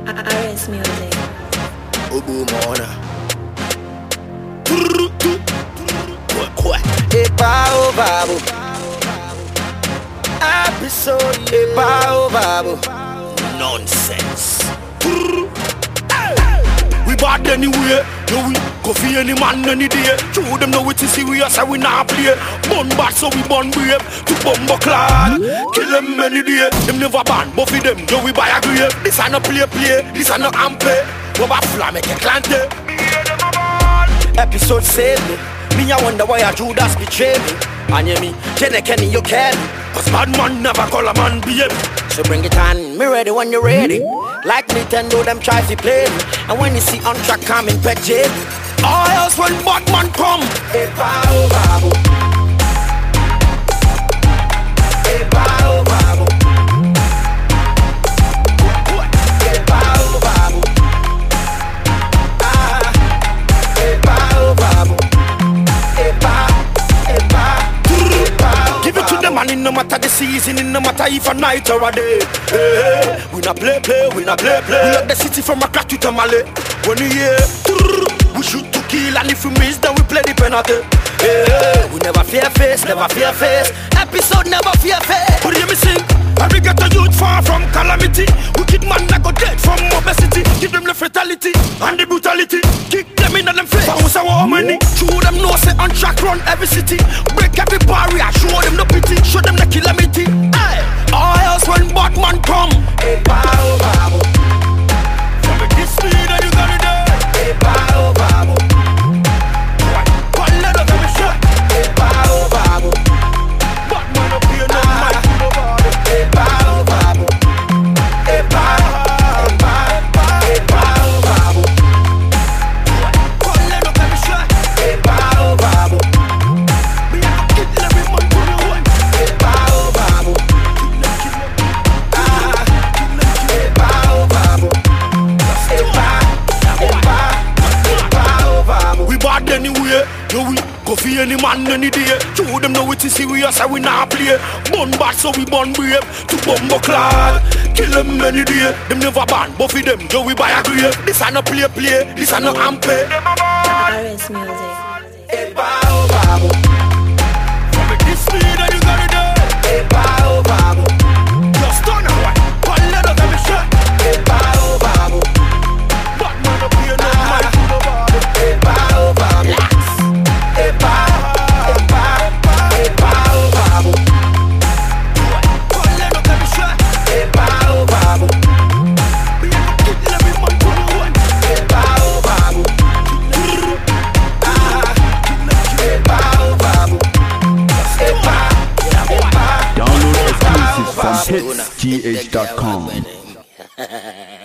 RS Music. Ubu Mona. Eba babu. Episode Eba babu. Nonsense. We bad anyway. No we go for any man any day. Show them know it is serious and we not play. Bun bad so we bun brave. To bumbo clad. Kill them any day. Them never ban. But for them yo we buy a grave. This are no play. This are no ampe. Over flam make a clant. Episode save me. Me I wonder why I Judas betray me. And you me, Jenny Kenny you can. Cause bad man never call a man baby. So bring it on, me ready when you're ready. Like Nintendo, them try to play me. And when you see on track coming pet JB. All else when bad man come. Eba babu. Eba babu. Eba babu. Eba babu. Give it to the man in no matter the season, in no matter if a night or a day. Hey, we not play. We lock the city from Accra to Tamale. When we hear, we shoot to kill, and if we miss, then we play the penalty. Hey, we never fear face. Episode never fear face. But hear me sing. Every ghetto youth far from calamity. Wicked man that go dead from obesity. Give them the fatality and the brutality. Kick them in them face. Bounce our money. Show them no say on track run every city. Break every barrier. Show them no pity. Show them the calamity. Hey, all else when Batman come. Hey, bow, babu. From this speed and you gotta do. Hey, bow, babu. One letter of a shot. Hey, bow, babu. Batman up here no mic. Eba babu. Eba babu. Call them up shot. Eba babu. Me a kill every man to the one. Eba babu. Eba babu. Eba babu. We bad anyway. Yo we go for any man any day. Show them know it is serious and we not play. Bun bad so we bun brave. To bumbo clad. Kill them any day. Them never ban. But for them yo we buy a grave. This are no play. This are no ampe. RS Music. Eba babu. From this speed and you gotta do. Eba babu. Just turn away. One letter of a shot. Eba babu. Batman up here no mic. Eba babu. Eba babu. Call them up every shot. Eba babu. Me a kill every man to the one. Eba babu. Eba babu. Download exclusives from hitsgh.com.